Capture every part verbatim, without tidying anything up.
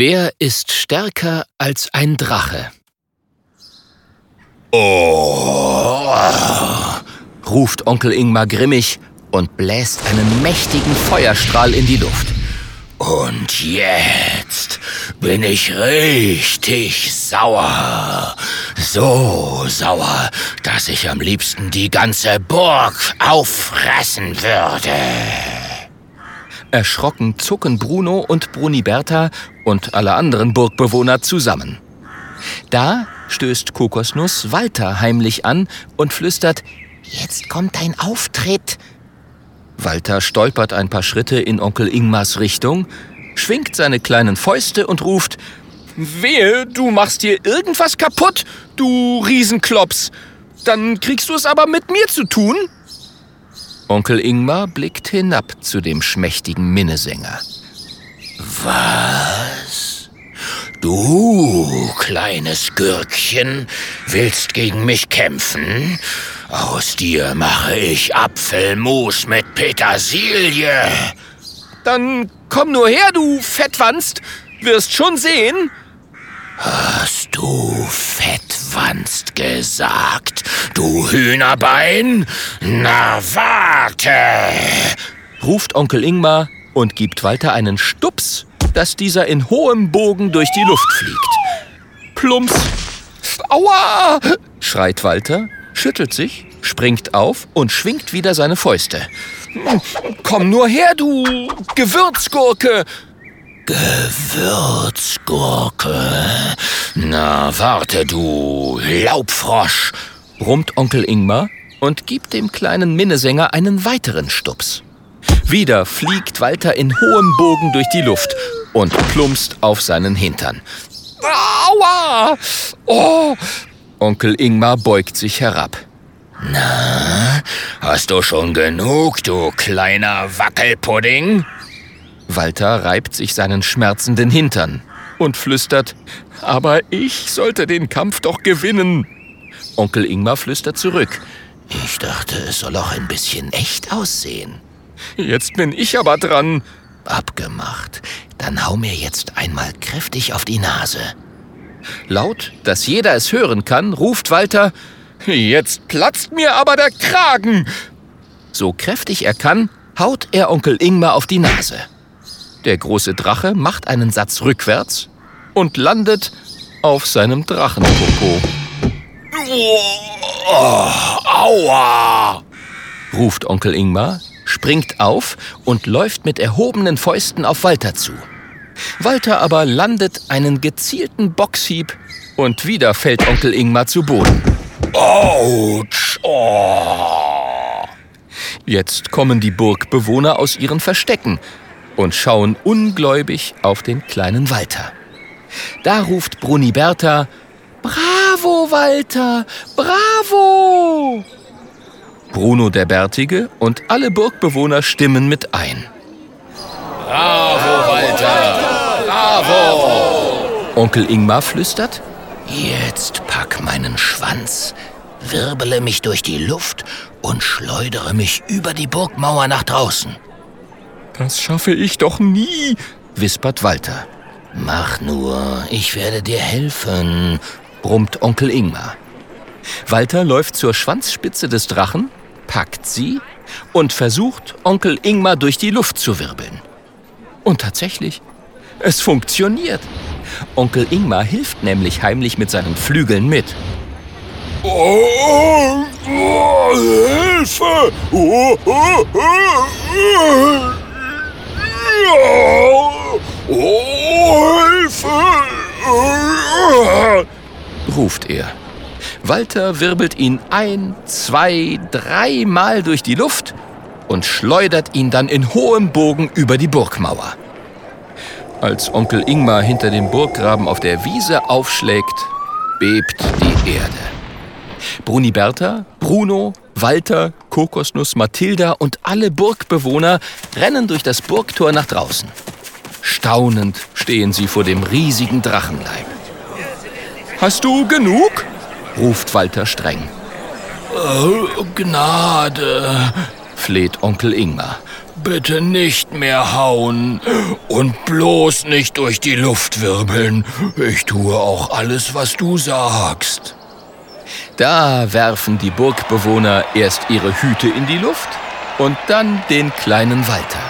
Wer ist stärker als ein Drache? Oh, ruft Onkel Ingmar grimmig und bläst einen mächtigen Feuerstrahl in die Luft. Und jetzt bin ich richtig sauer. So sauer, dass ich am liebsten die ganze Burg auffressen würde. Erschrocken zucken Bruno und Bruniberta und alle anderen Burgbewohner zusammen. Da stößt Kokosnuss Walter heimlich an und flüstert: »Jetzt kommt dein Auftritt.« Walter stolpert ein paar Schritte in Onkel Ingmars Richtung, schwingt seine kleinen Fäuste und ruft: »Wehe, du machst hier irgendwas kaputt, du Riesenklops! Dann kriegst du es aber mit mir zu tun!« Onkel Ingmar blickt hinab zu dem schmächtigen Minnesänger. »Was? Du, kleines Gürkchen, willst gegen mich kämpfen? Aus dir mache ich Apfelmus mit Petersilie.« »Dann komm nur her, du Fettwanst, wirst schon sehen.« »Hast du Fettwanst gesagt, du Hühnerbein? Na warte!« ruft Onkel Ingmar und gibt Walter einen Stups, dass dieser in hohem Bogen durch die Luft fliegt. Plumps! »Aua!« schreit Walter, schüttelt sich, springt auf und schwingt wieder seine Fäuste. »Komm nur her, du Gewürzgurke!« »Gewürzgurke? Na warte, du Laubfrosch!« brummt Onkel Ingmar und gibt dem kleinen Minnesänger einen weiteren Stups. Wieder fliegt Walter in hohem Bogen durch die Luft und plumpst auf seinen Hintern. »Aua! Oh!« Onkel Ingmar beugt sich herab. »Na, hast du schon genug, du kleiner Wackelpudding?« Walter reibt sich seinen schmerzenden Hintern und flüstert: »Aber ich sollte den Kampf doch gewinnen.« Onkel Ingmar flüstert zurück: »Ich dachte, es soll auch ein bisschen echt aussehen.« »Jetzt bin ich aber dran.« »Abgemacht. Dann hau mir jetzt einmal kräftig auf die Nase.« Laut, dass jeder es hören kann, ruft Walter: »Jetzt platzt mir aber der Kragen!« So kräftig er kann, haut er Onkel Ingmar auf die Nase. Der große Drache macht einen Satz rückwärts und landet auf seinem Drachenpopo. Oh, aua! ruft Onkel Ingmar, springt auf und läuft mit erhobenen Fäusten auf Walter zu. Walter aber landet einen gezielten Boxhieb und wieder fällt Onkel Ingmar zu Boden. Autsch! Oh. Jetzt kommen die Burgbewohner aus ihren Verstecken und schauen ungläubig auf den kleinen Walter. Da ruft Bruniberta: »Bravo, Walter! Bravo!« Bruno der Bärtige und alle Burgbewohner stimmen mit ein. »Bravo, Walter! Bravo!« Onkel Ingmar flüstert: »Jetzt pack meinen Schwanz, wirbele mich durch die Luft und schleudere mich über die Burgmauer nach draußen.« »Das schaffe ich doch nie«, wispert Walter. »Mach nur, ich werde dir helfen«, brummt Onkel Ingmar. Walter läuft zur Schwanzspitze des Drachen, packt sie und versucht, Onkel Ingmar durch die Luft zu wirbeln. Und tatsächlich, es funktioniert. Onkel Ingmar hilft nämlich heimlich mit seinen Flügeln mit. Oh, oh, Hilfe! Oh, oh, oh, oh, oh, Hilfe! Oh. ruft er. Walter wirbelt ihn ein, zwei, dreimal durch die Luft und schleudert ihn dann in hohem Bogen über die Burgmauer. Als Onkel Ingmar hinter dem Burggraben auf der Wiese aufschlägt, bebt die Erde. Bruniberta, Bruno, Walter, Kokosnuss, Mathilda und alle Burgbewohner rennen durch das Burgtor nach draußen. Staunend stehen sie vor dem riesigen Drachenleib. »Hast du genug?« ruft Walter streng. Oh, Gnade«, fleht Onkel Ingmar. Bitte nicht mehr hauen und bloß nicht durch die Luft wirbeln. Ich tue auch alles, was du sagst. Da werfen die Burgbewohner erst ihre Hüte in die Luft und dann den kleinen Walter.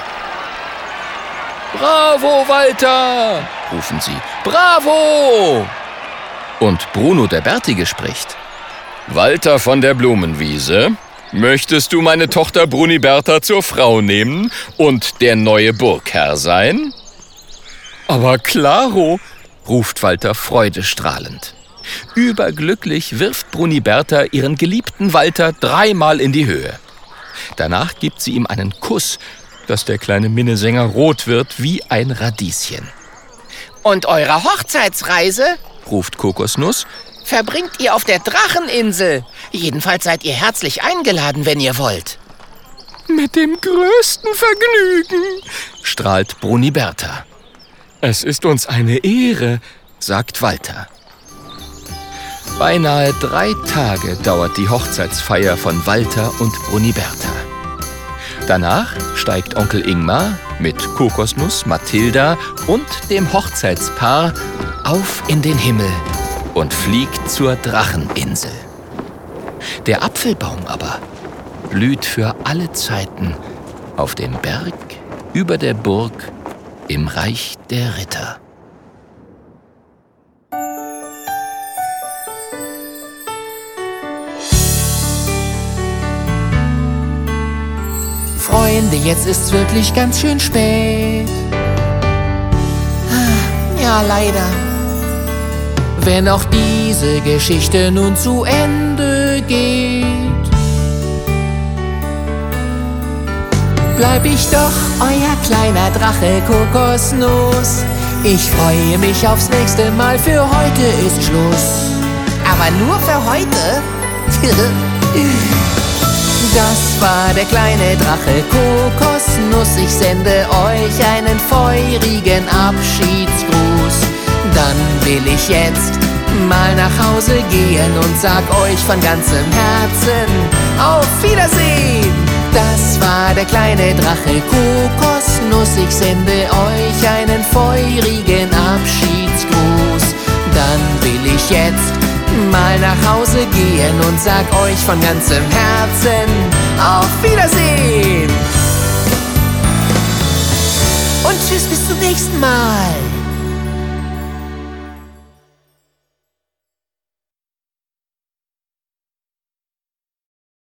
»Bravo, Walter!« rufen sie. »Bravo!« Und Bruno der Bärtige spricht. »Walter von der Blumenwiese, möchtest du meine Tochter Bruniberta zur Frau nehmen und der neue Burgherr sein?« »Aber klaro«, ruft Walter freudestrahlend. Überglücklich wirft Bruniberta ihren geliebten Walter dreimal in die Höhe. Danach gibt sie ihm einen Kuss, dass der kleine Minnesänger rot wird wie ein Radieschen. »Und eure Hochzeitsreise«, ruft Kokosnuss, »verbringt ihr auf der Dracheninsel. Jedenfalls seid ihr herzlich eingeladen, wenn ihr wollt.« »Mit dem größten Vergnügen«, strahlt Bruniberta. »Es ist uns eine Ehre«, sagt Walter. Beinahe drei Tage dauert die Hochzeitsfeier von Walter und Bruniberta. Danach steigt Onkel Ingmar mit Kokosnuss, Mathilda und dem Hochzeitspaar auf in den Himmel und fliegt zur Dracheninsel. Der Apfelbaum aber blüht für alle Zeiten auf dem Berg über der Burg im Reich der Ritter. Freunde, jetzt ist's wirklich ganz schön spät. Ja, leider. Wenn auch diese Geschichte nun zu Ende geht, bleib ich doch euer kleiner Drache Kokosnuss. Ich freue mich aufs nächste Mal, für heute ist Schluss. Aber nur für heute? Das war der kleine Drache Kokosnuss. Ich sende euch einen feurigen Abschiedsgruß. Dann will ich jetzt mal nach Hause gehen und sag euch von ganzem Herzen auf Wiedersehen. Das war der kleine Drache Kokosnuss. Ich sende euch einen feurigen Abschiedsgruß. Dann will ich jetzt mal nach Hause gehen und sag euch von ganzem Herzen auf Wiedersehen. Und tschüss, bis zum nächsten Mal.